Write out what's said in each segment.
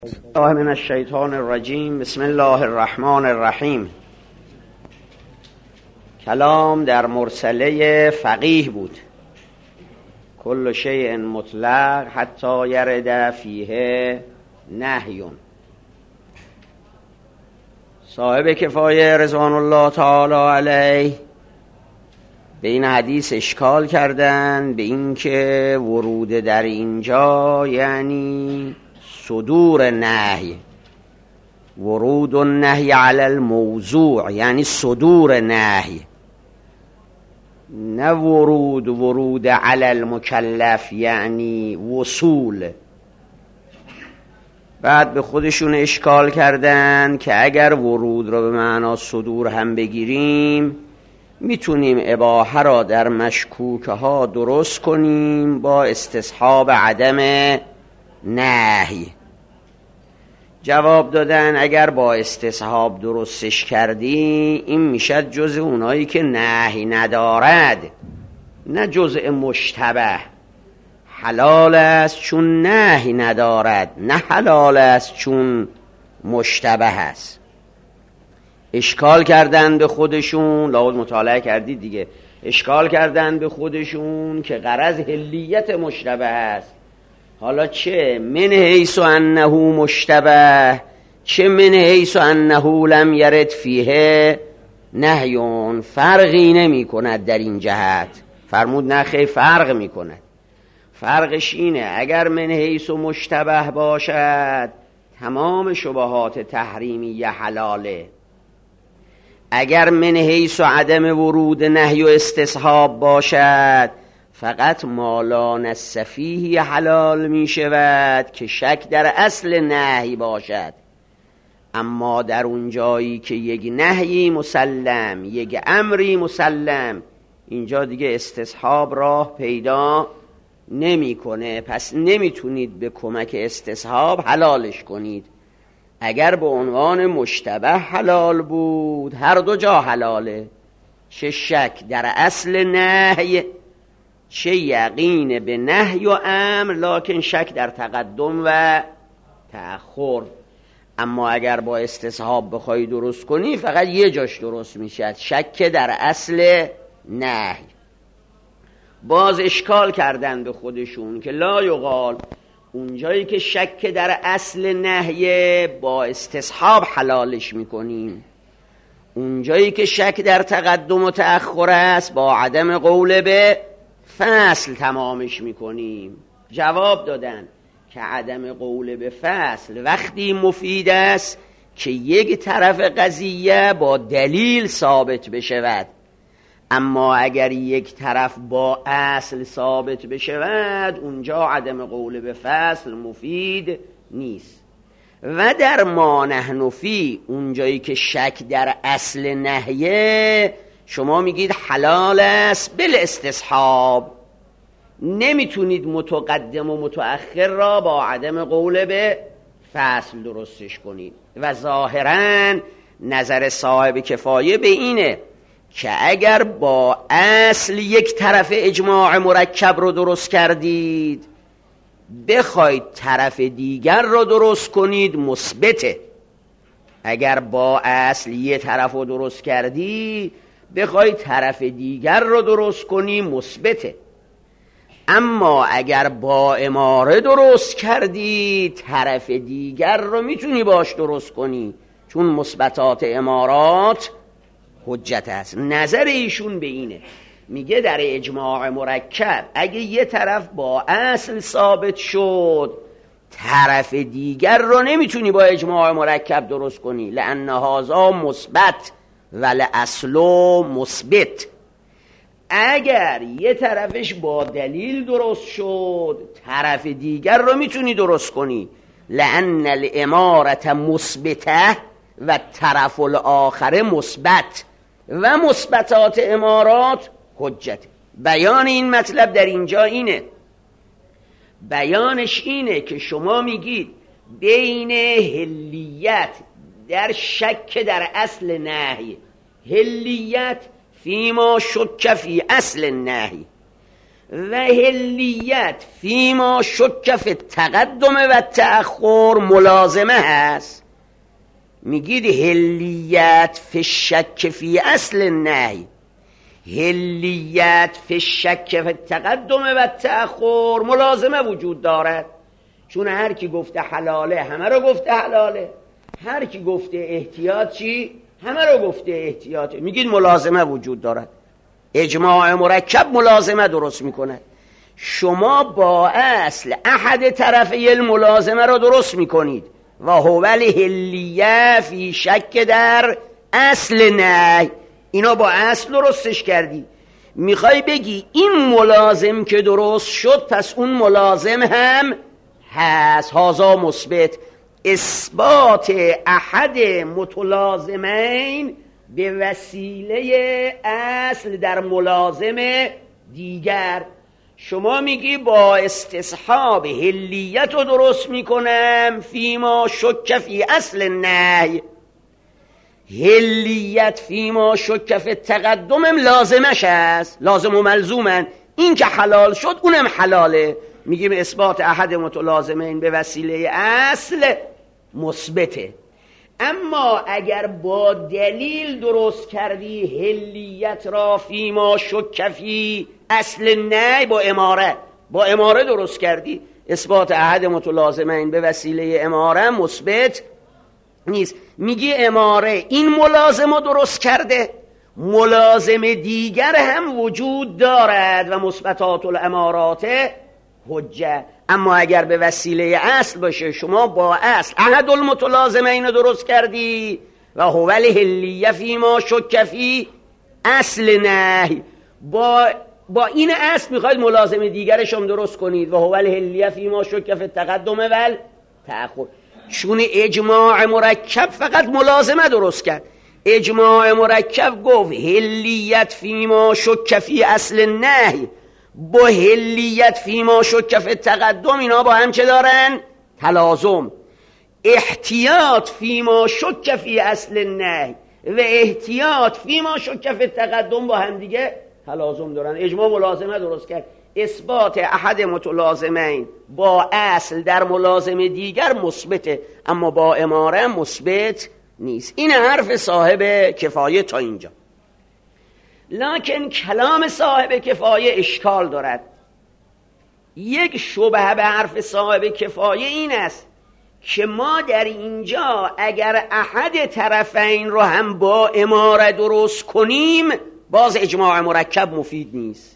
الله من الشیطان الرجیم. بسم الله الرحمن الرحیم. کلام در مرسله فقیه بود. کل شیء مطلق حتی یرد فیه نهی. صاحب کفایه رضوان الله تعالی علیه به این حدیث اشکال کردن، به این که ورود در اینجا یعنی صدور نهی، ورود النهی علی الموضوع یعنی صدور نهی، نه ورود علی المکلف یعنی وصول. بعد به خودشون اشکال کردن که اگر ورود را به معنا صدور هم بگیریم میتونیم اباحه را در مشکوکه ها درست کنیم با استصحاب عدم نهی. جواب دادن اگر با استصحاب درستش کردی این میشد جزء اونایی که نهی ندارد، نه جزء مشتبه. حلال است چون نهی ندارد، نه حلال است چون مشتبه است. اشکال کردن به خودشون، لابد مطالعه کردید دیگه، اشکال کردن به خودشون که غرض حلیت مشتبه است. حالا چه من حیث انه مشتبه، چه من حیث انه لم یرد فیه نهیون، فرقی نمی کند در این جهت. فرمود نخی فرق می کند. فرقش اینه اگر من حیث مشتبه باشد تمام شبهات تحریمی حلاله، اگر من حیث عدم ورود نهی و استصحاب باشد فقط مالان السفیهی حلال می شود که شک در اصل نهی باشد. اما در اون جایی که یک نهی مسلم، یک امری مسلم، اینجا دیگه استصحاب راه پیدا نمیکنه. پس نمیتونید به کمک استصحاب حلالش کنید. اگر به عنوان مشتبه حلال بود هر دو جا حلاله، چه شک در اصل نهی چه یقین به نهی و امر، لکن شک در تقدم و تأخر. اما اگر با استصحاب بخوای درست کنی فقط یه جاش درست میشد، شک در اصل نهی. باز اشکال کردن به خودشون که لا یقال اونجایی که شک در اصل نهی با استصحاب حلالش میکنیم، اونجایی که شک در تقدم و تأخر است با عدم قول به فصل تمامش میکنیم. جواب دادن که عدم قول به فصل وقتی مفید است که یک طرف قضیه با دلیل ثابت بشود، اما اگر یک طرف با اصل ثابت بشود اونجا عدم قول به فصل مفید نیست. و در ما نحن فی اونجایی که شک در اصل نهیه شما میگید حلال است بل استصحاب، نمیتونید متقدم و متأخر را با عدم قول به فصل درستش کنید. و ظاهرا نظر صاحب کفایه به اینه که اگر با اصل یک طرف اجماع مرکب رو درست کردید بخواید طرف دیگر رو درست کنید مثبته. اگر با اصل یک طرف رو درست کردی بخواید طرف دیگر رو درست کنی مثبته. اما اگر با اماره درست کردی طرف دیگر رو میتونی باش درست کنی، چون مثبتات امارات حجت است. نظر ایشون به اینه، میگه در اجماع مرکب اگه یه طرف با اصل ثابت شد طرف دیگر رو نمیتونی با اجماع مرکب درست کنی، لأن هذا مثبت ولی اصلو مثبت. اگر یه طرفش با دلیل درست شد طرف دیگر رو میتونی درست کنی، لأن الامارت مثبته و طرف الاخر مثبت و مثبتات امارات حجت. بیان این مطلب در اینجا اینه، بیانش اینه که شما میگید بین حلیت در شک در اصل نهی، حلیت فیما شک فی اصل نهی، و هلیت فیما شک فی التقدم و تأخر ملازمه هست. میگید هلیت فی شک فی اصل نهی، هلیت فی شک فی التقدم و تأخر ملازمه وجود دارد. چون هر کی گفته حلاله همه رو گفته حلاله، هر کی گفته احتیاط چی؟ همه رو گفته احتیاطه. میگید ملازمه وجود دارد. اجماع مرکب ملازمه درست میکنه. شما با اصل احد طرفی الملازمه رو درست میکنید و هو الهلیه فی شک در اصل نهی. اینا با اصل درستش کردی. میخوای بگی این ملازم که درست شد پس اون ملازم هم هست. هازا مثبت. اثبات احد متلازمین به وسیله اصل در ملازم دیگر. شما میگی با استصحاب هلیت رو درست میکنم فیما شک فی اصل نهی، هلیت فیما شک فی تقدم لازمش هست، لازم و ملزومن. این که حلال شد اونم حلاله. میگیم اثبات احد متلازمین به وسیله اصل مثبته. اما اگر با دلیل درست کردی هلیت را فیما شک فی اصل نهی، با اماره درست کردی، اثبات احد متلازمین به وسیله اماره مثبت نیست. میگی اماره این ملازم رو درست کرده، ملازم دیگر هم وجود دارد و مثبتات الامارات حجه. اما اگر به وسیله اصل باشه، شما با اصل احد المتلازمین رو درست کردی و هو الهلیه فیما شک فی اصل نهی، با این اصل میخواید ملازم دیگرش هم درست کنید و هو الهلیه فیما شک فی التقدم و تأخر. چون اجماع مرکب فقط ملازمه درست کرد. اجماع مرکب گفت هلیت فیما شک فی اصل نهی با هلیت فیما شک فی التقدم، اینا با هم چه دارن؟ تلازم. احتیاط فیما شک فی اصل نهی و احتیاط فیما شک فی التقدم با هم دیگه تلازم دارن. اجماع ملازمه درست کرد. اثبات احد متلازمین با اصل در ملازم دیگر مثبته، اما با اماره مثبت نیست. این حرف صاحب کفایه تا اینجا. لکن کلام صاحب کفایه اشکال دارد. یک شبهه به حرف صاحب کفایه این است که ما در اینجا اگر احد طرفین رو هم با اماره درست کنیم باز اجماع مرکب مفید نیست.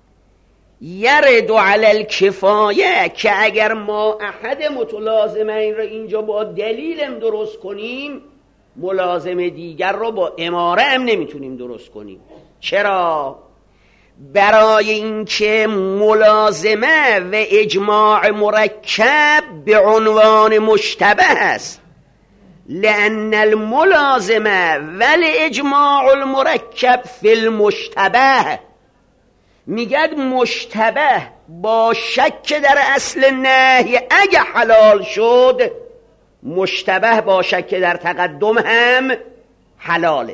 یرد علی الکفایه که اگر ما احد متلازمین رو اینجا با دلیلم درست کنیم، ملازم دیگر رو با اماره هم نمیتونیم درست کنیم. چرا؟ برای اینکه ملازمه و اجماع مرکب به عنوان مشتبه است. لأن الملازمه والاجماع المرکب فی المشتبه. میگد مشتبه با شک در اصل نهی اگه حلال شد، مشتبه با شک در تقدم هم حلاله.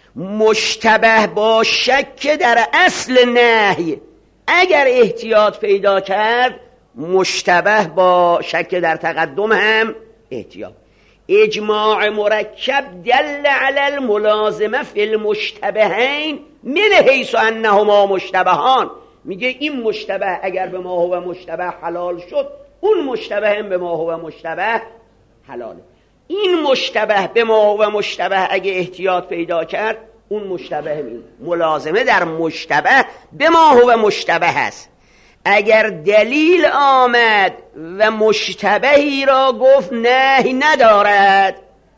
مشتبه با شک در اصل نهی اگر احتیاط پیدا کرد، مشتبه با شک در تقدم هم احتیاط. اجماع مرکب دل علی الملازمه فی المشتبهین من حیث انهما مشتبهان. میگه این مشتبه اگر به ما هو مشتبه حلال شد، اون مشتبه هم به ما هو مشتبه حلاله. این مشتبه به ما هو مشتبه اگه احتیاط پیدا کرد، اون مشتبه همین ملازمه در مشتبه به ما هو مشتبه هست. اگر دلیل آمد و مشتبهی را گفت نهی ندارد،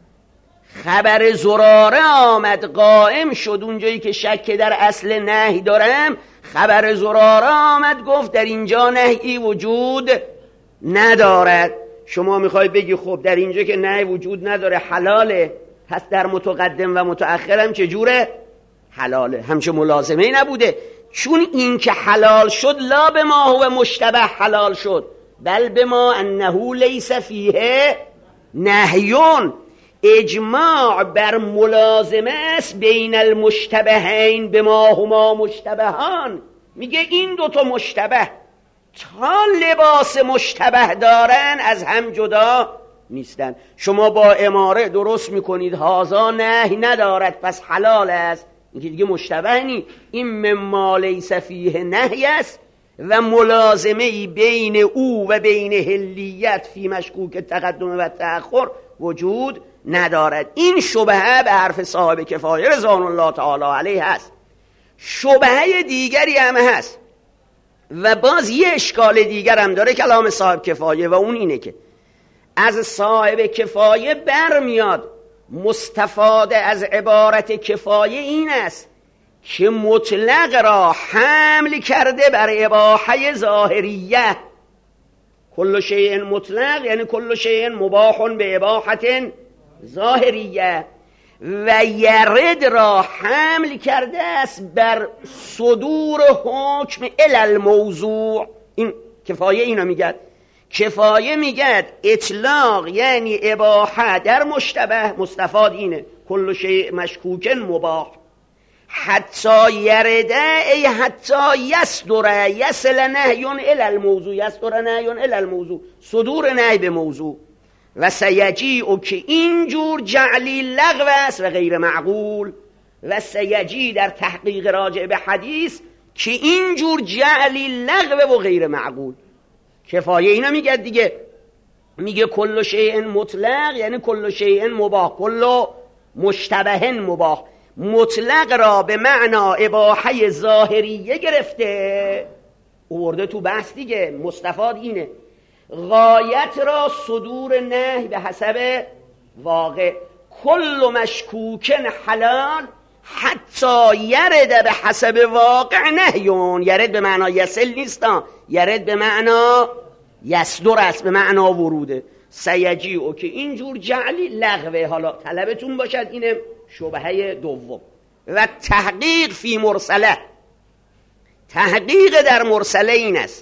خبر زراره آمد قائم شد اونجایی که شک در اصل نهی دارم، خبر زراره آمد گفت در اینجا نهی وجود ندارد. شما میخوای بگی خب در اینجا که نهی وجود نداره حلاله، پس در متقدم و متأخرم چجوره؟ حلاله. همچه ملازمه نبوده. چون این که حلال شد لا به ما هو مشتبه حلال شد، بل به ما انه لیس فیه نهیون. اجماع بر ملازمه است بین المشتبهین به ما هما مشتبهان. میگه این دوتا مشتبه تا لباس مشتبه دارن از هم جدا نیستن. شما با اماره درست میکنید هازا نهی ندارد پس حلال است، این که دیگه مشتبه نی، این مما لیس فیه نهی است و ملازمه بین او و بین حلیت فی مشکوک تقدم و تأخر وجود ندارد. این شبهه به حرف صاحب کفایه رضوان الله تعالی علیه هست. شبهه دیگری هم هست و باز یه اشکال دیگر هم داره کلام صاحب کفایه، و اون اینه که از صاحب کفایه برمیاد مستفاده از عبارت کفایه این است که مطلق را حمل کرده بر اباحه ظاهریه. کل شیء مطلق یعنی کل شیء مباح به اباحت ظاهریه، و یرد را حمل کرده است بر صدور حکم الموضوع. این کفایه اینو میگه. کفایه میگه اطلاق یعنی اباحه در مشتبه، مستفاد اینه کل شیء مشکوک مباح، حتی یرده ای حتی یصدر یصل نهی الی الموضوع، یصدر نهی الی الموضوع، صدور نهی به موضوع. و سیجیء که اینجور جعلی لغو است و غیر معقول، و سیجی در تحقیق راجع به حدیث که اینجور جعلی لغو و غیر معقول. کفایه اینا میگه دیگه، میگه کل شیء مطلق یعنی کل شیء مباح، کل مشتبه مباح. مطلق را به معنا اباحه ظاهریه گرفته، آورده تو بحث دیگه، مستفاد اینه. غایت را صدور نهی به حسب واقع، کل مشکوکن حلال حتی یرد به حسب واقع نهیون. یرد به معنا یسل نیستا، یرد به معنا یصدر است، به معنا وروده. سیجیء که اینجور جعلی لغوه. حالا طلبتون باشد اینه شبهه دوم. و تحقیق فی مرسله، تحقیق در مرسله این است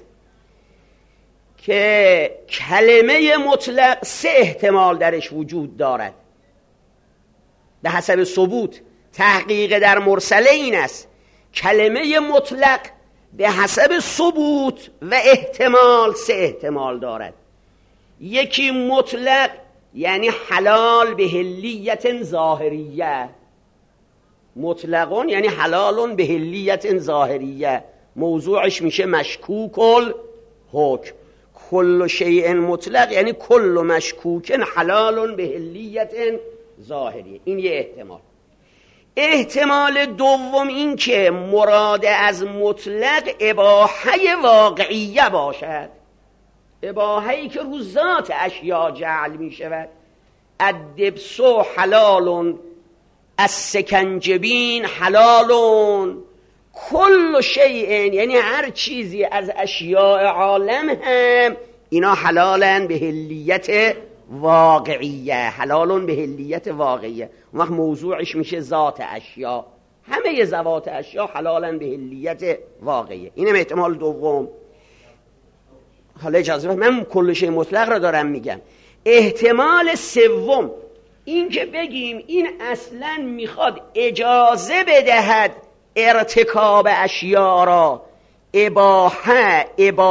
که کلمه مطلق سه احتمال درش وجود دارد به حسب ثبوت. تحقیق در مرسله این است کلمه مطلق به حسب ثبوت و احتمال سه احتمال دارد. یکی مطلق یعنی حلال به حلیت ظاهریه، مطلقون یعنی حلالون به حلیت ظاهریه، موضوعش میشه مشکوک الحکم. کل شیء مطلق یعنی کل مشکوک حلال به حلیت ظاهریه. این یه احتمال. احتمال دوم این که مراد از مطلق اباحه واقعیه باشد، اباحه‌ای که رو ذات اشیاء جعل می شود. الدبسو حلالون، السکنجبین حلالون، کل شیء یعنی هر چیزی از اشیاء عالم هم اینا حلالن به حلیت واقعیه، حلالون به حلیت واقعیه. اون وقت موضوعش میشه ذات اشیاء، همه ذوات اشیاء حلالن به حلیت واقعیه. اینم احتمال دوم. حالا اجازه بدید من کل شیء مطلق را دارم میگم. احتمال سوم این که بگیم این اصلا میخواد اجازه بدهد ارتکاب اشیاء را، اباحه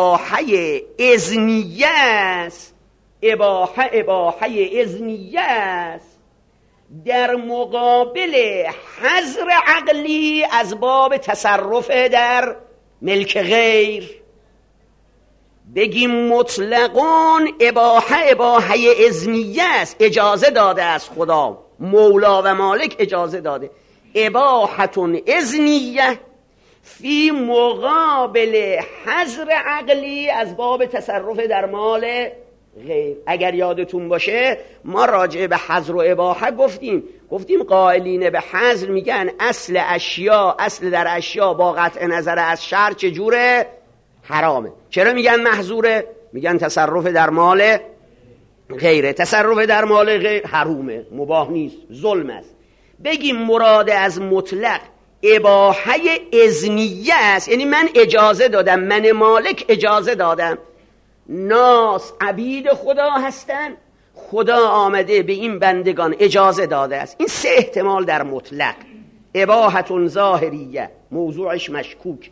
اذنیه است، اباحه اذنیه است، در مقابل حظر عقلی از باب تصرف در ملک غیر. بگیم مطلقون اباحه اذنیه است، اجازه داده از خدا، مولا و مالک اجازه داده. اباحتون اذنیه فی مقابل حظر عقلی از باب تصرف در مال غیر. اگر یادتون باشه ما راجع به حظر و اباحه گفتیم قائلین به حظر میگن اصل در اشیاء با قطع نظر از شرع چجوره؟ حرامه. چرا میگن محظوره؟ میگن تصرف در مال غیره. تصرف در مال غیر حرومه، مباح نیست، ظلم است. بگیم مراد از مطلق اباحه اذنیه است، یعنی من اجازه دادم، من مالک اجازه دادم، ناس عبید خدا هستن، خدا آمده به این بندگان اجازه داده است. این سه احتمال در مطلق. اباحتون ظاهریه موضوعش مشکوک،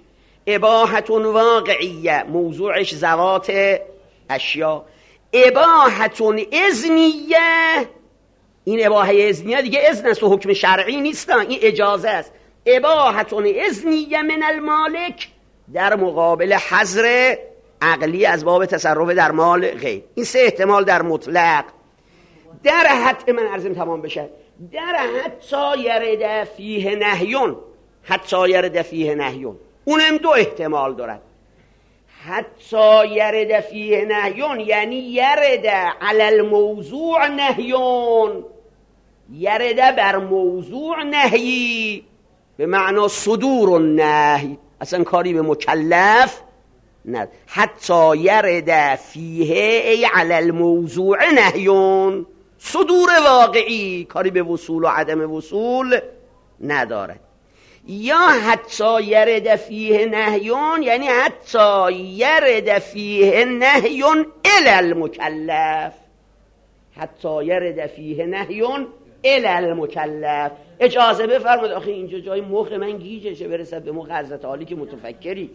اباحة واقعیه موضوعش ذوات اشیا. اباحة اذنیه، این اباحه اذنیه دیگه اذن است و حکم شرعی نیست، این اجازه است. اباحة اذنیه من المالک در مقابل حظر عقلی از باب تصرف در مال غیر. این سه احتمال در مطلق. در حتی من عرضم تمام بشه، در حتی یرد فیه نهیون، حتی یرد فیه نهیون اونم دو احتمال دارد. حتی یرد فیه نهیون یعنی یرد علی الموضوع نهیون، یرد بر موضوع نهی به معنا صدور النهی، اصلا کاری به مکلف نه. حتی یرد فیه ای علی الموضوع نهیون، صدور واقعی، کاری به وصول و عدم وصول ندارد. یا حتی یرد فیه نهیون یعنی حتی یرد فیه نهیون الی المکلف، حتی یرد فیه نهیون الی المکلف. اجازه بفرمایید، آخه اینجا جای مخ من گیجه چه برسد به مخ حضرت عالی که متفکری.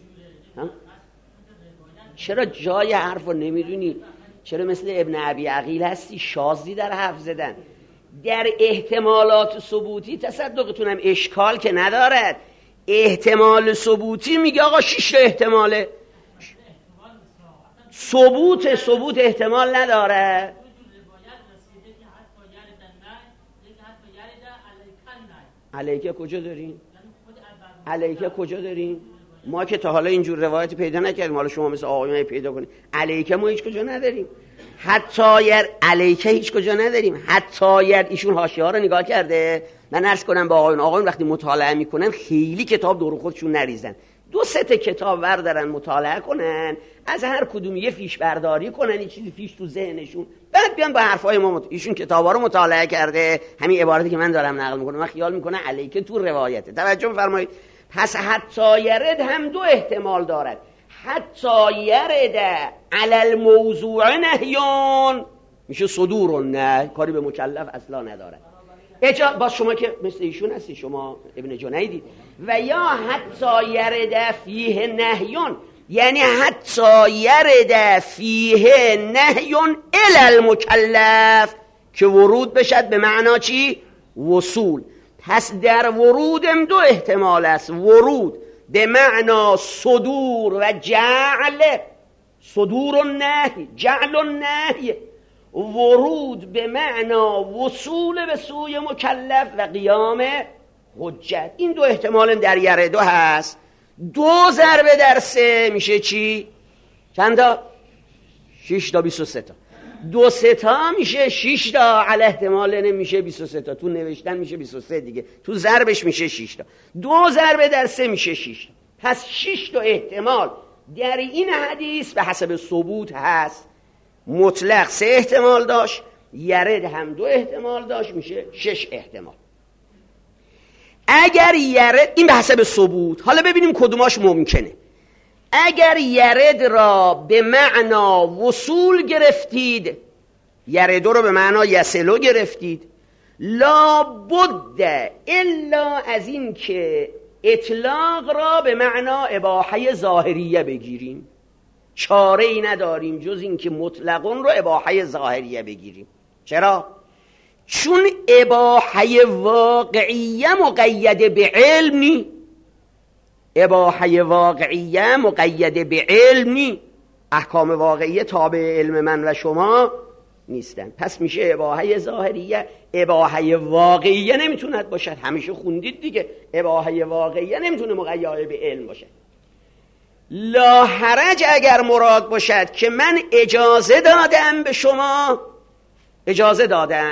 چرا جای حرف رو نمیدونی؟ چرا مثل ابن ابی عقیل هستی شاذی در حرف زدن؟ در احتمالات ثبوتی تصدقتونم اشکال که ندارد. احتمال ثبوتی میگه آقا 6 احتماله، ثبوت احتمال نداره. علیکه کجا دارین؟ علیکه کجا دارین؟ ما که تا حالا اینجور روایتی پیدا نکردیم، حالا شما مثل آقایون پیدا کنید. علیکه ما هیچ کجا نداریم، حتی یر علیکه هیچ کجا نداریم. حتی یر ایشون حاشیه ها رو نگاه کرده. من عرض کنم با آقایون وقتی مطالعه میکنن خیلی کتاب دور خودشون نریزن، 2-3 کتاب وردارن مطالعه کنن، از هر کدوم یه فیش برداری کنن، یه چیزی فیش تو ذهنشون، بعد بیان با حرفای ما ایشون کتابا رو مطالعه کرده، همین عبارتی که من دارم نقل میکنم من خیال میکنه علیکه تو روایته. توجه بفرمایید. پس حتی یرد هم 2 احتمال دارد. حتی یرد علی الموضوع نهیون میشه صدور النهی، کاری به مکلف اصلا ندارد. باز شما که مثل ایشون هستی، شما ابن جنیدی. و یا حتی یرد فیه نهیون یعنی حتی یرد فیه نهیون الی المکلف که ورود بشد به معنا چی؟ وصول. پس در ورودم 2 احتمال است. ورود به معنا صدور و جعل، صدور النهی، جعل النهی. ورود به معنا وصول به سوی مکلف و قیام حجت. این 2 احتمال در یرد هست. 2 ضربه در 3 میشه چی؟ چند تا؟ 6 تا 23 تا. 2 3 تا میشه 6 تا، علی احتمال نمیشه 23 تا، تو نوشتن میشه 23 دیگه، تو ضربش میشه 6 تا. 2 ضربه در 3 میشه 6 تا. پس 6 تا احتمال در این حدیث به حسب ثبوت هست. مطلق 3 احتمال داشت، یرد هم 2 احتمال داشت، میشه 6 احتمال. اگر یرد، این به حسب ثبوت، حالا ببینیم کدوماش ممکنه. اگر یرد را به معنا وصول گرفتید، یرد رو به معنا یسلو گرفتید، لا بد الا از این که اطلاق را به معنا اباحه ظاهریه بگیریم. چاره ای نداریم جز این که مطلقون رو اباحه ظاهریه بگیریم. چرا؟ چون اباحه واقعیه مقید به علم نی. اباحه واقعیه مقید به علم نی. احکام واقعیه تابع علم من و شما نیستن. پس میشه اباحه ظاهریه. اباحه واقعیه نمیتوند باشد، همیشه خوندید دیگه، اباحه واقعیه نمیتونه مقید به علم باشد. لا حرج اگر مراد باشد که من اجازه دادم به شما، اجازه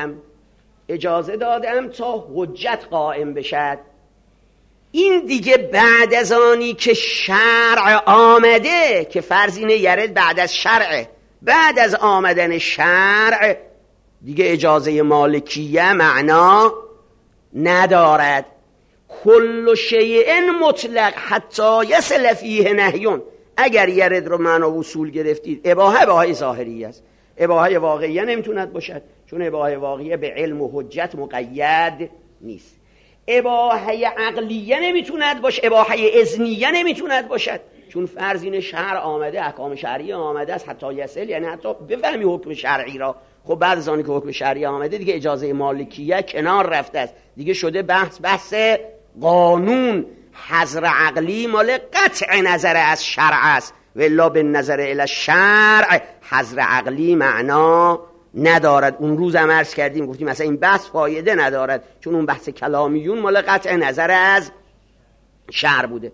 دادم تا حجت قائم بشد، این دیگه بعد از آنی که شرع آمده، که فرض اینه یرد بعد از شرع، بعد از آمدن شرع دیگه اجازه مالکیه معنا ندارد. کل شیء مطلق حتی یصل فیه نهیون. اگر یرد رو معنا وصول گرفتید، اباحه ظاهریه است، اباحه واقعیه نمیتوند باشد، چون اباحه واقعیه به علم و حجت مقید نیست. اباحه عقلیه نمیتوند باشه، اباحه اذنیه نمیتوند باشد، چون فرضین شرع آمده، احکام شرعی آمده است، حتی یصل، یعنی حتی بفهمی حکم شرعی را. خب بعد از آنی که حکم شرعی آمده دیگه اجازه مالکیه کنار رفته است، دیگه شده بحث قانون. حظر عقلی مال قطع نظر از شرع است، والا به نظر الی الشرع حظر عقلی معنا ندارد. اون روز هم عرض کردیم گفتیم مثلا این بحث فایده ندارد، چون اون بحث کلامیون مال قطع نظر از شرع بوده.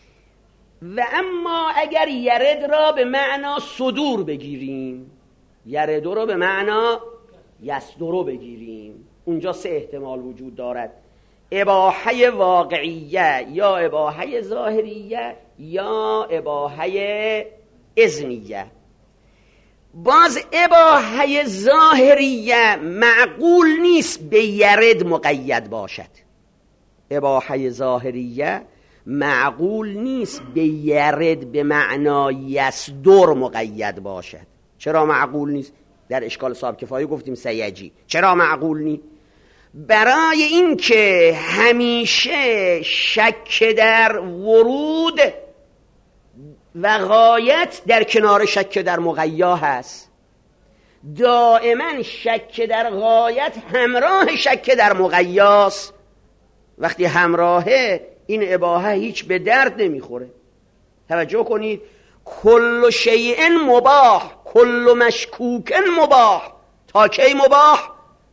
و اما اگر یرد را به معنا صدور بگیریم، یرد را به معنا یصدر بگیریم، اونجا سه احتمال وجود دارد: اباحه واقعیه یا اباحه ظاهریه یا اباحه اذنیه. باز اباحه ظاهریه معقول نیست به یرد مقید باشد. اباحه ظاهریه معقول نیست به یرد به معنای یصدر مقید باشد. چرا معقول نیست؟ در اشکال صاحب کفایه گفتیم سیجی. چرا معقول نیست؟ برای اینکه همیشه شک در ورود و غایت در کنار شک در مقیا هست. دائما شک در غایت همراه شک در مقیاست. وقتی همراهه این اباحه هیچ به درد نمیخوره. توجه کنید، کل شیء مباح، کل مشکوک مباح. تا کی مباح؟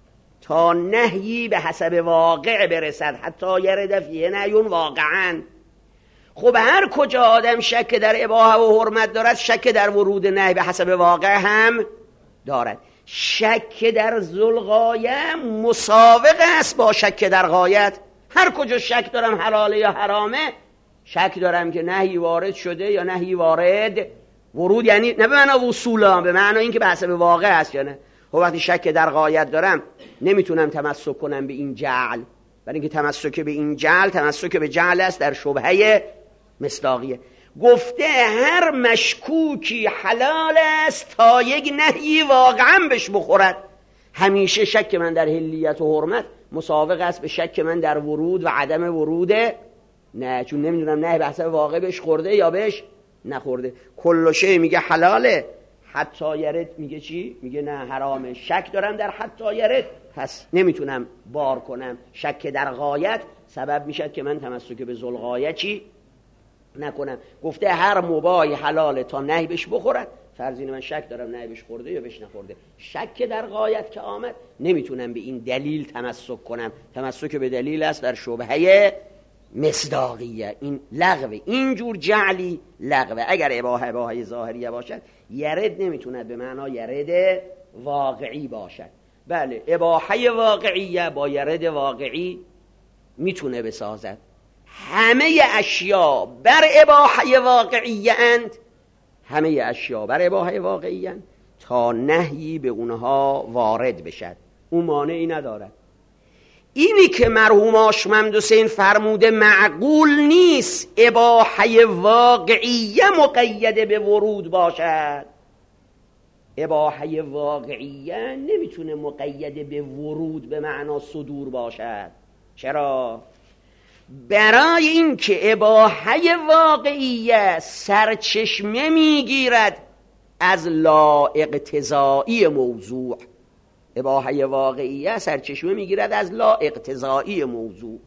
تا نهی به حسب واقع برسد، حتی یرد فیه نهیون واقعا. خب هر کجا آدم شک در اباحه و حرمت دارد، شک در ورود نهی به حسب واقع هم دارد. شک در ذوالغایه مساوق است با شک در غایت. هر کجا شک دارم حلاله یا حرامه، شک دارم که نهی وارد شده یا نهی وارد ورود، یعنی نه به معنی وصولا، به معنی اینکه به حسب واقع است یا نه. خب وقتی شک در غایت دارم نمیتونم تمسک کنم به این جعل، برای اینکه تمسک به این جعل تمسک به جعل است در شبهه مصداقیه. گفته هر مشکوکی حلال است تا یک نهی واقعا بهش بخورد. همیشه شک من در حلیت و حرمت مساوق است به شک من در ورود و عدم ورود نه، چون نمیدونم نه به حسب واقع بهش خورده یا بهش نخورده. کل شی میگه حلاله، حتی یرد میگه چی؟ میگه نه حرامه. شک دارم در حتی یرد، پس نمیتونم بار کنم. شک در غایت سبب میشد که من تمسک به ذوالغایه چی نکنم. گفته هر مباحی حلاله تا نهی بهش بخورد. فرضین من شک دارم نهی بهش خورده یا بهش نخورده. شک در غایت که آمد نمیتونم به این دلیل تمسک کنم. تمسک به دلیل است در شبهه مصداقیه. این لغوه، اینجور جعلی لغوه. اگر اباحه ظاهریه باشد یرد نمیتوند به معنا یرد واقعی باشد. بله، اباحه واقعیه با یرد واقعی میتونه بسازد. همه اشیا بر اباحه واقعیه اند، همه اشیا بر اباحه واقعیه اند تا نهی به اونها وارد بشد. اون مانعی ندارد. اینی که مرحوم آشممد حسین فرموده معقول نیست اباحه واقعیه مقید به ورود باشد. اباحه واقعیه نمیتونه مقید به ورود به معنا صدور باشد. چرا؟ برای اینکه اباحه واقعیه سرچشمه میگیرد از لا اقتضایی موضوع. اباحه واقعیه سرچشمه میگیرد از لا اقتضایی موضوع.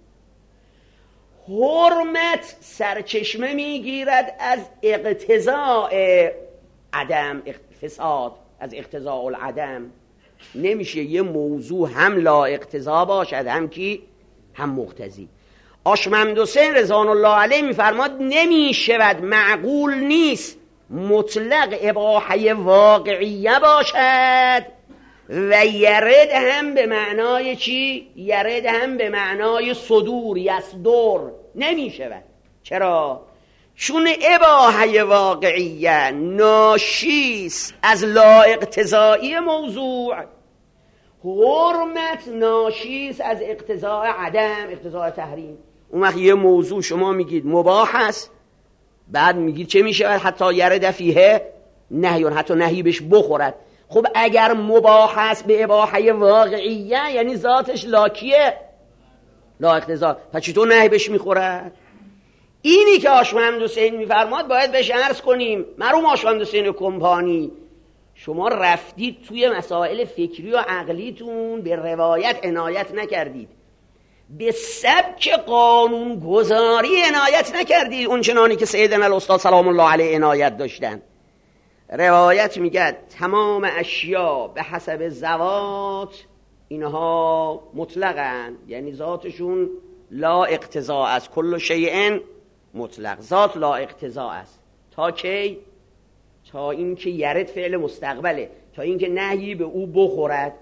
حرمت سرچشمه میگیرد از اقتضاء عدم، فساد، از اقتضاء العدم. نمیشه یه موضوع هم لا اقتضا باشد هم مقتضی. آشممد حسین رضوان الله علیه میفرماد نمیشود، معقول نیست مطلق اباحه واقعیه باشد و یرد هم به معنای چی؟ یرد هم به معنای صدور، یصدر. نمیشود. چرا؟ چون اباحه واقعیه ناشیست از لا اقتضایی موضوع، حرمت ناشیست از اقتضاء عدم، اقتضاء تحریم. اون وقت یه موضوع شما میگید مباح است، بعد میگید چه میشه؟ حتی یرد فیه نهیون، حتی نهی بهش بخورد. خب اگر مباح است به اباحه واقعیه یعنی ذاتش لاکیه، لا اقتضا، پس چطور نهی بهش میخورد؟ اینی که آشمهمد حسین میفرماد باید بهش عرض کنیم مرحوم آشمهمد حسین کمپانی، شما رفتید توی مسائل فکری و عقلیتون به روایت عنایت نکردید، به سبک قانون گذاری عنایت نکردید اون چنانی که سیدنا الاستاد سلام الله علیه عنایت داشتن. روایت میگه تمام اشیا به حسب ذوات اینها مطلقن، یعنی ذاتشون لا اقتضاء است، کل شیء مطلق، ذات لا اقتضاء است. تا کی؟ تا اینکه یرد فعل مستقبله، تا اینکه نهی به او بخورد.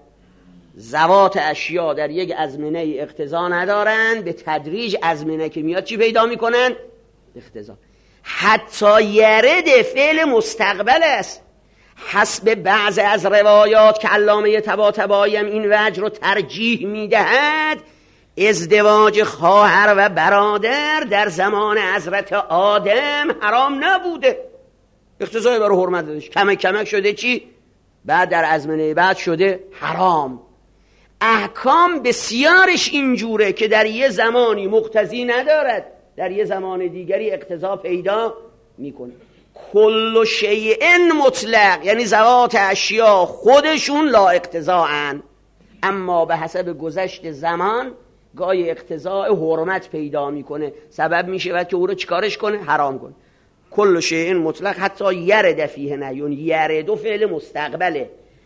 ذوات اشیا در یک ازمنه اقتضا ندارن، به تدریج ازمنه که میاد چی پیدا میکنن؟ اقتضا. حتی یرد فعل مستقبل است. حسب بعض از روایات که علامه طباطبایی هم این وجه رو ترجیح میدهد، ازدواج خواهر و برادر در زمان حضرت آدم حرام نبوده، اقتضای برای حرمت دادش، کمک کمک شده چی؟ بعد در ازمنه بعد شده حرام. احکام بسیارش اینجوره که در یه زمانی مقتضی ندارد، در یه زمان دیگری اقتضا پیدا میکنه. کل شیء مطلق، یعنی ذوات اشیا خودشون لا اقتضاءن، اما به حسب گذشت زمان گاهی اقتضاء حرمت پیدا میکنه، سبب میشه و که او رو چیکارش کنه؟ حرام کنه. کل شیء مطلق حتی یرد فیه نهی، یرد فعل مستقبله.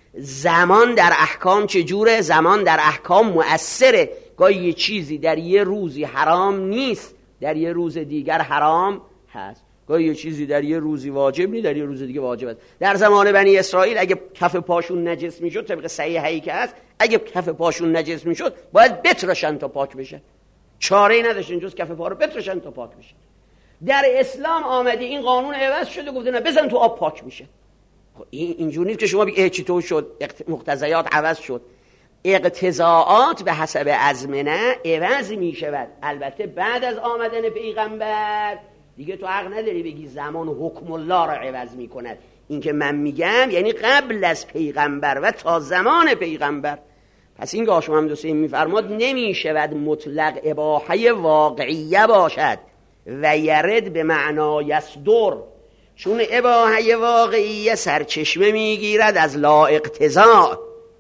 زمان در احکام چجوره؟ زمان در احکام مؤثره، گاهی یه چیزی در یه روزی حرام نیست، در یه روز دیگر حرام هست، گاهی یه چیزی در یه روزی واجب نیست، در یه روز دیگه واجب است. در زمان بنی اسرائیل اگه کف پاشون نجس میشد، طبق صحیحی که هست، اگه کف پاشون نجس میشد باید بتراشن تا پاک بشه، چاره‌ای نداشتن جز کف پا رو بتراشن تا پاک بشه. در اسلام آمده این قانون عوض شده، گفته نه بزن تو آب پاک میشه. اینجوری نیست که شما بگی چطور شد، مقتضیات عوض شد. اقتضاعات به حسب ازمنه عوض میشود. البته بعد از آمدن پیغمبر دیگه تو حق نداری بگی زمان حکم الله را عوض میکند. این که من میگم یعنی قبل از پیغمبر و تا زمان پیغمبر. پس این که آشمهمد حسین میفرماد نمیشود مطلق اباحه واقعیه باشد و یرد به معنا یصدر، چون اباحه واقعیه سرچشمه میگیرد از لا اقتضاء،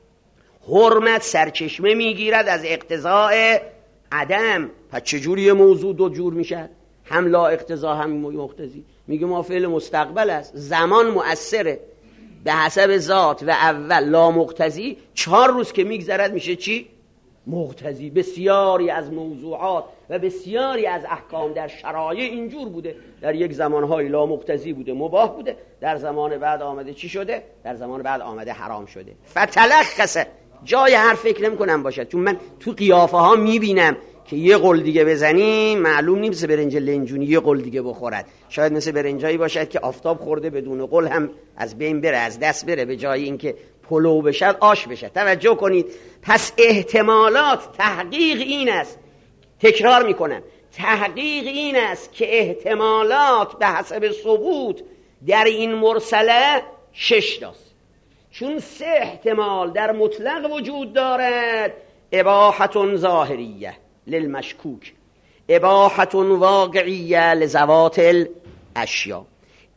حرمت سرچشمه میگیرد از اقتضاء عدم. پس چجوری موضوع دو جور میشه؟ هم لا اقتضاء هم مقتضی. میگه ما فعل مستقبل است، زمان مؤثره به حسب ذات و اول لا مقتضی، 4 روز که میگذرد میشه چی؟ مقتضی. بسیاری از موضوعات و بسیاری از احکام در شرایع اینجور بوده، در یک زمانهای لا مقتضی بوده، مباح بوده، در زمان بعد آمده چی شده؟ در زمان بعد آمده حرام شده. فتلخصه، جای حرف فکر نمی‌کنم باشد، چون من تو قیافه ها میبینم که یه قل دیگه بزنیم معلوم نیست برنج لنجونی یه قل دیگه بخورد، شاید مثل برنجایی باشد که آفتاب خورده بدون قل هم از بین بره، از دست بره، به جای اینکه پلو بشد آش بشد. توجه کنید. پس احتمالات، تحقیق این است، تکرار میکنم، تحقیق این است که احتمالات به حسب ثبوت در این مرسله 6 تاست، چون 3 احتمال در مطلق وجود دارد: اباحة ظاهریه للمشکوک، اباحة واقعیه لذوات الاشیا،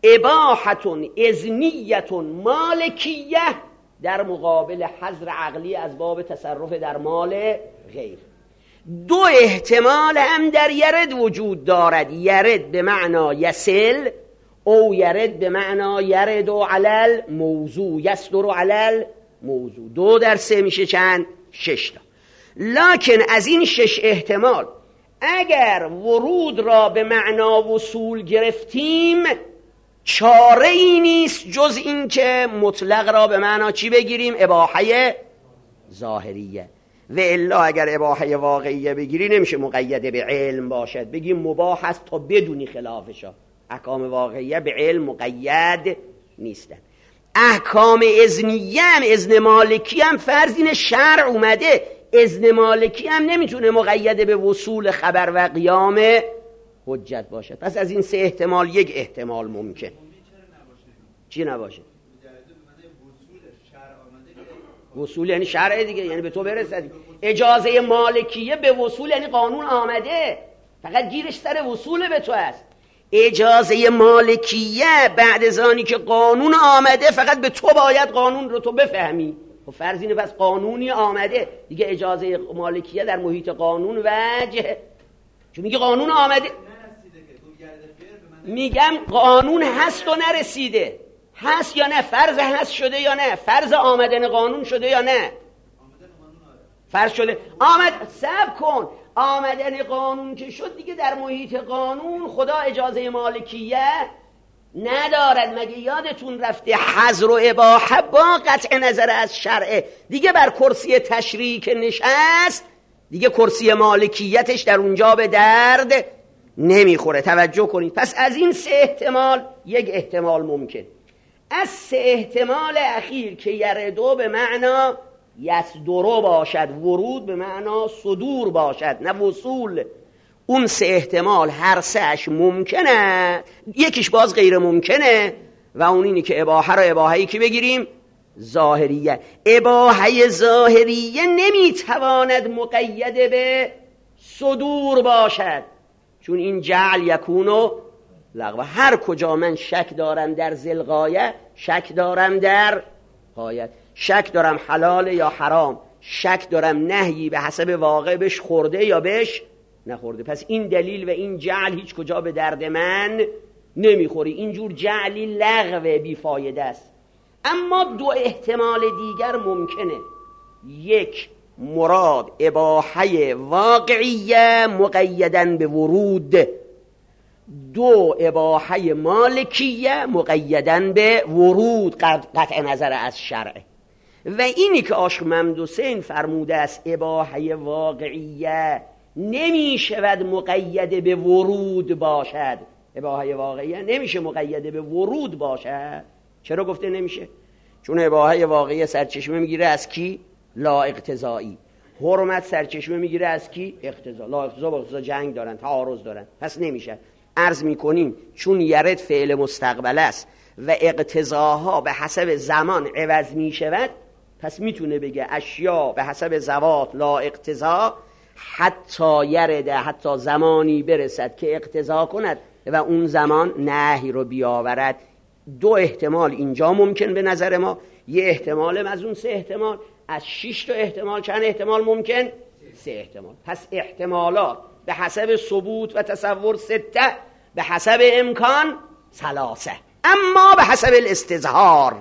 اباحة اذنیه مالکیه در مقابل حظر عقلی از باب تصرف در مال غیر. 2 احتمال هم در یرد وجود دارد: یرد به معنا یسل او یرد به معنا یرد و علل موضوع، یصدر و علل موضوع. 2 در 3 میشه چند؟ 6 تا. لکن از این 6 احتمال اگر ورود را به معنا وصول گرفتیم، چاره ای نیست جز این که مطلق را به معنا چی بگیریم؟ اباحه ظاهریه. و الا اگر اباحه واقعیه بگیری نمیشه مقید به علم باشد، بگیم مباح است تا بدونی خلافشا. احکام واقعیه به علم مقید نیستن. احکام اذنیه هم، اذن مالکی هم فرض اینه شرع اومده، اذن مالکی هم نمیتونه مقید به وصول خبر و قیام حجت باشه. پس از این 3 احتمال 1 احتمال ممکن. چی نباشه؟ وصول یعنی شرع دیگه، یعنی به تو برسد. اجازه مالکیه به وصول یعنی قانون آمده، فقط گیرش سر وصول به تو است. اجازه مالکیه بعد از آنی که قانون آمده فقط به تو باید قانون رو تو بفهمی. خب فرض اینه پس قانونی آمده دیگه، اجازه مالکیه در محیط قانون وجه، چون میگه قانون آمده. میگم قانون هست و نرسیده، هست یا نه، فرض هست شده یا نه، فرض آمدن قانون شده یا نه، فرض شده آمد. صبر کن، آمدن قانون که شد دیگه در محیط قانون خدا اجازه مالکیه ندارد. مگه یادتون رفته حظر و اباحه با قطع نظر از شرع دیگه بر کرسی تشریع که نشست دیگه کرسی مالکیتش در اونجا به درد نمیخوره. توجه کنید. پس از این سه احتمال یک احتمال ممکن، از سه احتمال اخیر که یردو به معنا یصدرو باشد، ورود به معنا صدور باشد نه وصول، اون سه احتمال هر سهش ممکنه، یکیش باز غیر ممکنه و اون اینی که اباحه رو اباحه‌ای که بگیریم ظاهریه. اباحه ظاهریه نمیتواند مقید به صدور باشد، چون این جعل یکونو لغو. هر کجا من شک دارم در ذلغایه، شک دارم در غایت، شک دارم حلال یا حرام، شک دارم نهی به حسب واقع بهش خورده یا بهش نخورده، پس این دلیل و این جعل هیچ کجا به درد من نمیخوری. اینجور جعلی لغو بیفایده است. اما دو احتمال دیگر ممکنه، یک مراد اباحه واقعیه مقیدن به ورود، دو اباحه مالکیه مقیدن به ورود قطع نظر از شرع. و اینی که عاشق محمد حسین فرموده است اباحه واقعیه نمی شود مقید به ورود باشد، اباحه واقعیه نمیشه مقید به ورود باشد. چرا گفته نمیشه؟ چون اباحه واقعیه سرچشمه میگیره از کی؟ لا اقتضایی. حرمت سرچشمه میگیره از کی؟ اقتضا. لا اقتضا با اقتضا جنگ دارن، تعارض دارن، پس نمیشه. عرض میکنیم چون یرد فعل مستقبل است و اقتضاها به حسب زمان عوض میشود، پس میتونه بگه اشیا به حسب زوات لا اقتضا حتی یرده، حتی زمانی برسد که اقتضا کند و اون زمان نهی رو بیاورد. دو احتمال اینجا ممکن به نظر ما، یه احتمال از اون سه احتمال، از 6 تا احتمال چند احتمال ممکن؟ 3 احتمال. پس احتمالات به حسب ثبوت و تصور 6، به حسب امکان 3، اما به حسب الاستظهار،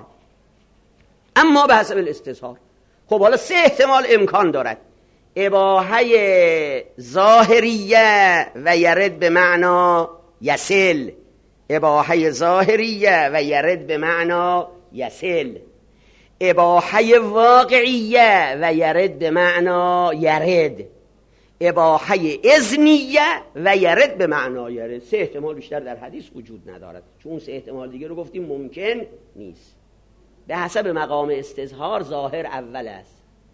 خب حالا 3 احتمال امکان دارد. اباحه ظاهریه و یرد به معنا یسل، اباحه ظاهریه و یرد به معنا یسل، اباحه واقعیه و یرد به معنا یرد، اباحه اذنیه و یرد به معنا یرد. 3 احتمال بیشتر در حدیث وجود ندارد، چون اون 3 احتمال دیگه رو گفتیم ممکن نیست. به حسب مقام استظهار ظاهر اول است،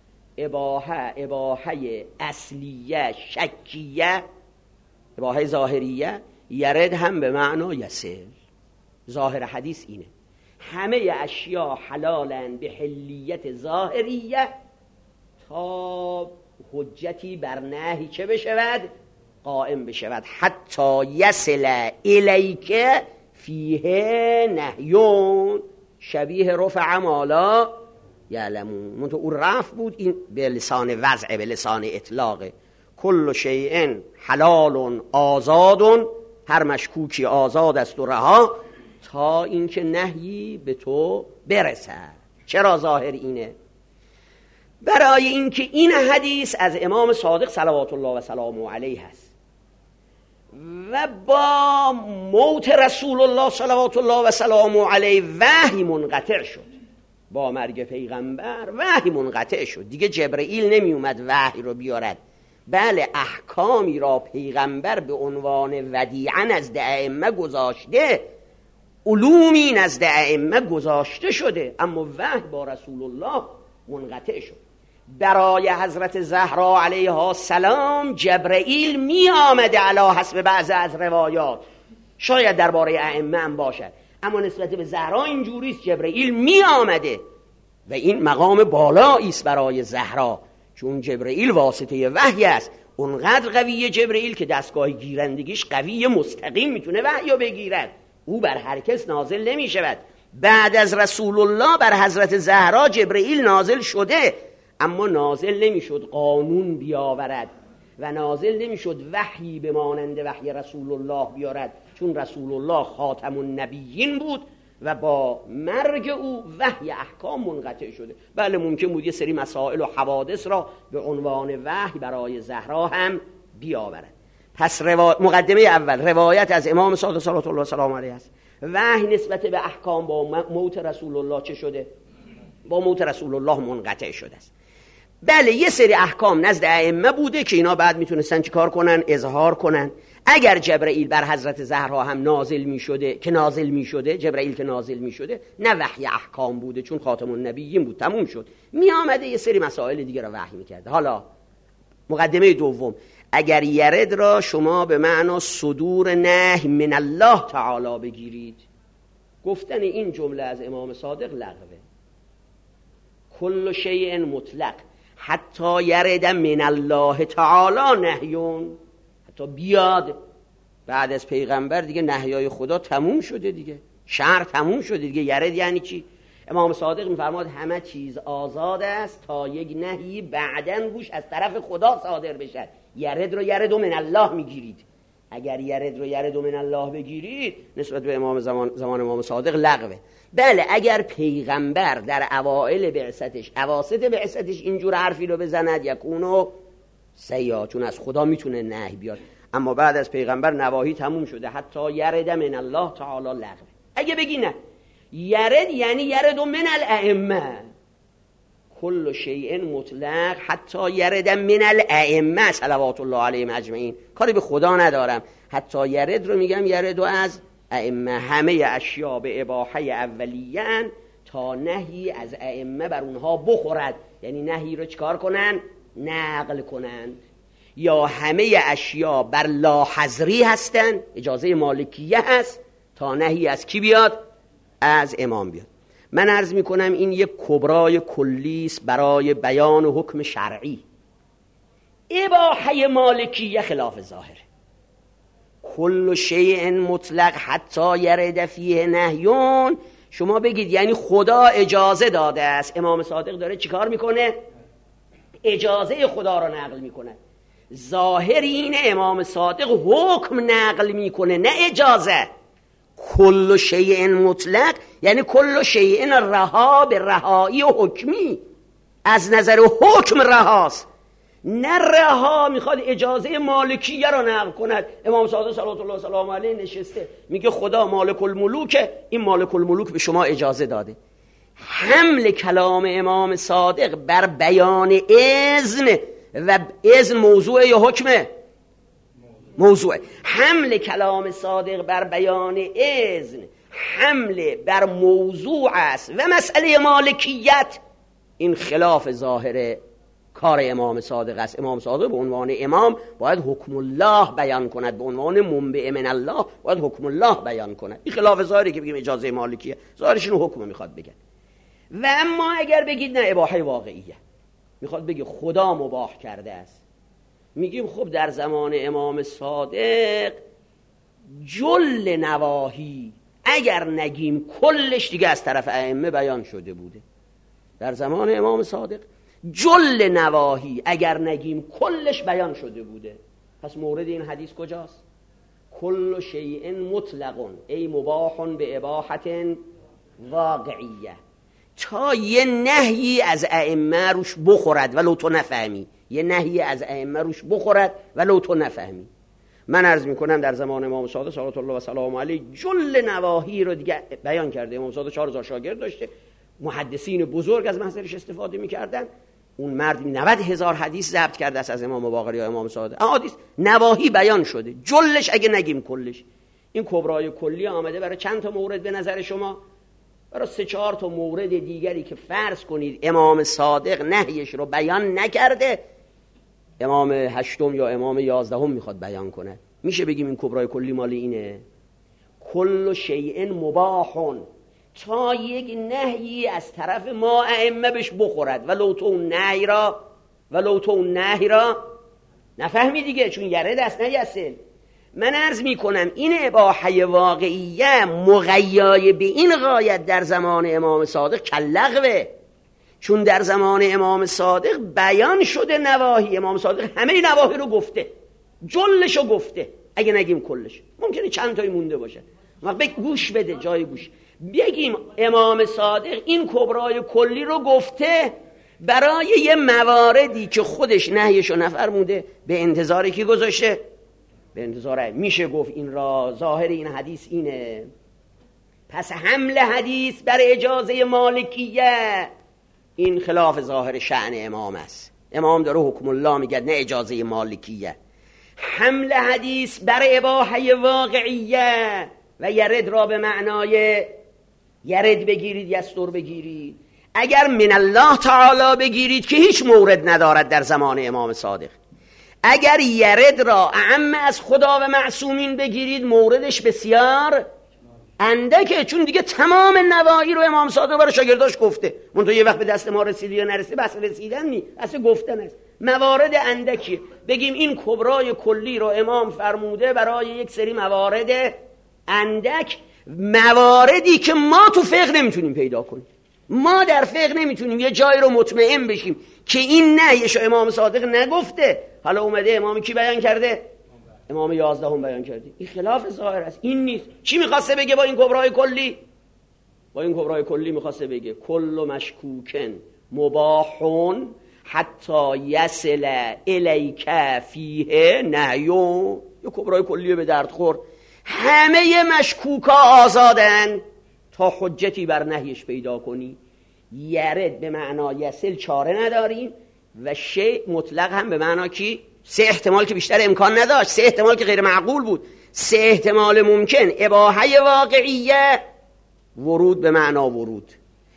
اباحه اصلیه شکیه، اباحه ظاهریه، یرد هم به معنا یسل. ظاهر حدیث اینه، همه اشیا حلالن به حلیت ظاهریه تا حجتی بر نهی چه بشود؟ قائم بشود. حتی یسل الیک فیه نهیون شبیه رفع مالا یعلمون. منطقه اون رفع بود، این به لسان وضع، به لسان اطلاقه. کل شیء حلال آزاد، هر مشکوکی آزاد است و رها تا اینکه نهی به تو برسد. چرا ظاهر اینه؟ برای اینکه این حدیث از امام صادق صلوات الله و سلامه علیه هست و با موت رسول الله صلوات الله و سلامه علیه وحی منقطع شد. با مرگ پیغمبر وحی منقطع شد، دیگه جبرئیل نمی اومد وحی رو بیارد. بله احکامی را پیغمبر به عنوان ودیعه نزد ائمه گذاشته، علومی نزد ائمه گذاشته شده، اما وحی با رسول الله منقطع شد. برای حضرت زهرا علیها السلام جبرئیل می آمده علی حسب بعض از روایات، شاید درباره ائمه هم باشد، اما نسبت به زهرا اینجوریست، جبرئیل می آمده و این مقام بالایی است برای زهرا چون جبرئیل واسطه وحی است. اونقدر قویه جبرئیل که دستگاه گیرندگیش قویه، مستقیم میتونه وحی رو بگیرد. او بر هر کس نازل نمیشود. بعد از رسول الله بر حضرت زهرا جبرئیل نازل شده، اما نازل نمیشد قانون بیاورد و نازل نمیشد وحی به مانند وحی رسول الله بیارد، چون رسول الله خاتم النبیین بود و با مرگ او وحی احکام منقطع شده. بله ممکن بود یه سری مسائل و حوادث را به عنوان وحی برای زهرا هم بیاورد. پس مقدمه اول روایت از امام صادق صلوات الله و سلام علیه است. وحی نسبت به احکام با موت رسول الله چه شده؟ با موت رسول الله منقطع شده است. بله یه سری احکام نزد ائمه بوده که اینا بعد میتونستن چیکار کنن؟ اظهار کنن. اگر جبرئیل بر حضرت زهرا هم نازل میشده، که نازل میشده، جبرئیل که نازل میشده، نه وحی احکام بوده چون خاتم النبیین بود، تموم شد، میآمده یه سری مسائل دیگه را وحی میکرده. حالا مقدمه دوم، اگر یرد را شما به معنی صدور نهی من الله تعالی بگیرید، گفتن این جمله از امام صادق لغوه. کل شیء مطلق حتی یرد من الله تعالی نهیون، حتی بیاد بعد از پیغمبر دیگه نهیای خدا تموم شده دیگه، شرع تموم شده دیگه. یرد یعنی چی؟ امام صادق میفرماد همه چیز آزاد است تا یک نهی بعدن گوش از طرف خدا صادر بشد. یرد رو یرد من الله میگیرید. اگر یرد رو یرد من الله بگیرید نسبت به امام زمان امام صادق لغوه. بله اگر پیغمبر در اوائل بعثتش، اواسط بعثتش اینجور حرفی رو بزند یکونو سیا، چون از خدا میتونه نهی بیاد، اما بعد از پیغمبر نواهی تموم شده، حتی یرد من الله تعالی لغوه. اگه بگی نه یرد یعنی یرد من الائمه، کل شیء مطلق حتی یرد من الائمه صلوات الله علیهم اجمعین، کاری به خدا ندارم. حتی یرد رو میگم یرد از ائمه، همه اشیا به اباحه اولیه‌اند تا نهی از ائمه بر اونها بخورد، یعنی نهی رو چکار کنن؟ نقل کنند. یا همه اشیا بر لاحظری هستند، اجازه مالکیه هست تا نهی از کی بیاد؟ از امام بیاد. من عرض میکنم این یک کبرای کلیست برای بیان حکم شرعی. اباحه مالکیه خلاف ظاهره. کل شیء مطلق حتی یرد فیه نهیون، شما بگید یعنی خدا اجازه داده است. امام صادق داره چیکار میکنه؟ اجازه خدا رو نقل میکنه. ظاهر اینه امام صادق حکم نقل میکنه نه اجازه. کل شیء مطلق یعنی کل شیء رها به رهایی و حکمی، از نظر حکم رهاست، نه رها میخواد اجازه مالکیه رو نقل کند. امام صادق صلوات الله و سلام علیه نشسته میگه خدا مالک الملوکه، این مالک الملوک به شما اجازه داده. حمل کلام امام صادق بر بیان اذن، و اذن موضوع یا حکمه؟ موضوع. حمل کلام صادق بر بیان اذن حمل بر موضوع است و مسئله مالکیت این خلاف ظاهر کار امام صادق است. امام صادق به عنوان امام باید حکم الله بیان کند، به عنوان منبع من الله باید حکم الله بیان کند. این خلاف ظاهری که بگیم اجازه مالکیه، ظاهرش اینو حکم میخواد بگن. و اما اگر بگید نه اباحه واقعیه، میخواد بگه خدا مباح کرده است، میگیم خب در زمان امام صادق جل نواهی اگر نگیم کلش دیگه از طرف ائمه بیان شده بوده. در زمان امام صادق جل نواهی اگر نگیم کلش بیان شده بوده. پس مورد این حدیث کجاست؟ کل شیء مطلق ای مباح به اباحت واقعیه، تا یه نهی از ائمه روش بخورد ولو تو نفهمی، یه نهی از ائمه روش بخورد ولو تو نفهمی. من عرض میکنم در زمان امام صادق صلوات الله و سلام علیه جل نواهی رو دیگه بیان کرده. امام صادق 4000 شاگرد داشته، محدثین بزرگ از محضرش استفاده میکردن. اون مرد 90,000 حدیث ضبط کرده است از امام باقری یا امام صادق. احادیث نواهی بیان شده، جلش اگه نگیم کلش. این کبرای کلی آمده برای چند تا مورد به نظر شما؟ برای 3-4 تا مورد دیگری که فرض کنید امام صادق نهیش رو بیان نکرده، امام 8 یا امام 11 میخواد بیان کنه، میشه بگیم این کبرای کلی مال اینه؟ کل شیء مباح، تا یک نهی از طرف ما ائمه بهش بخورد ولو تو اون نهی را ولو تو اون نهی را نفهمی دیگه، چون یرد است نه یسل. من عرض می کنم این اباحه واقعیه مغیای به این غایت در زمان امام صادق کلغوه، چون در زمان امام صادق بیان شده نواهی. امام صادق همه نواهی رو گفته، جلشو گفته، اگه نگیم کلش ممکنه چند تایی مونده باشه. گوش بده، جای گوش بگیم امام صادق این کبرای کلی رو گفته برای یه مواردی که خودش نهیشو نفرموده، به انتظاری که گذاشته، به انتظار میشه گفت این را ظاهر این حدیث اینه. پس حمل حدیث بر اجازه مالکیه این خلاف ظاهر شأن امام است. امام داره حکم الله میگه نه اجازه مالکیه. حمل حدیث بر اباحه واقعیه و یرد را به معنای یرد بگیرید، یستر بگیرید. اگر من الله تعالی بگیرید که هیچ مورد ندارد در زمان امام صادق. اگر یرد را اعم از خدا و معصومین بگیرید موردش بسیار اندکه، چون دیگه تمام نواهی رو امام صادق برای شاگرداش گفته. منتها یه وقت به دست ما رسیدی یا نرسید، بس رسیدن نی، اصلا گفتن است. موارد اندکی بگیم این کبرای کلی رو امام فرموده برای یک سری موارد اندک، مواردی که ما تو فقه نمیتونیم پیدا کنیم. ما در فقه نمیتونیم یه جایی رو مطمئن بشیم که این نهیشو امام صادق نگفته، حالا اومده امام کی بیان کرده؟ امام 11 هم بیان کرده. این خلاف ظاهر است، این نیست. چی میخواسته بگه با این کبرای کلی؟ با این کبرای کلی میخواسته بگه کل مشکوکن مباحون حتی یصل الیک فیه نهیون. یه کبرای کلی به درد خور، همه مشکوکا آزادن تا حجتی بر نهیش پیدا کنی. یرد به معنا یصل چاره نداریم و شیء مطلق هم به معنا کی؟ سه احتمال که بیشتر امکان نداشت، سه احتمال که غیر معقول بود، سه احتمال ممکن: اباحه واقعیه، ورود به معنا ورود،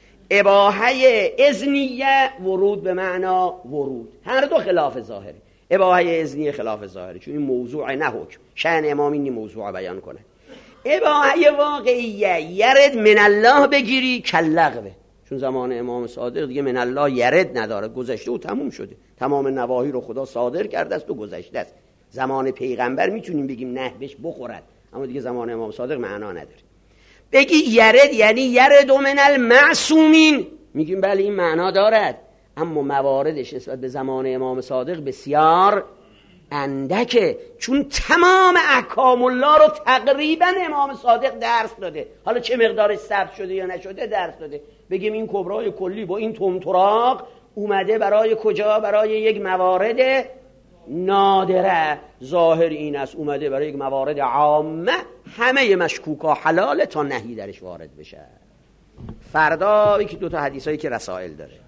اباحه اذنیه، ورود به معنا ورود. هر دو خلاف ظاهره. اباحه اذنیه خلاف ظاهره، چون این موضوع نه حکم، شأن امام این موضوع بیان کنه. اباحه واقعیه یرد من الله بگیری کلغوه، چون زمان امام صادق دیگه من الله یرد نداره، گذشته و تموم شده. تمام نواهی رو خدا صادر کرده است و گذشته است. زمان پیغمبر میتونیم بگیم نه بهش بخورد، اما دیگه زمان امام صادق معنا نداره. بگی یرد یعنی یرد من المعصومین، میگیم بله این معنا دارد، اما مواردش نسبت به زمان امام صادق بسیار اندکه، چون تمام احکام الله رو تقریبا امام صادق درس داده. حالا چه مقدارش ثبت شده یا نشده درس داده. بگیم این کبرای کلی با این طمطراق اومده برای کجا؟ برای یک موارد نادره. ظاهر این است اومده برای یک موارد عامه، همه مشکوکا حلاله تا نهی درش وارد بشه. فردا یکی دو تا حدیثایی که رسائل داره.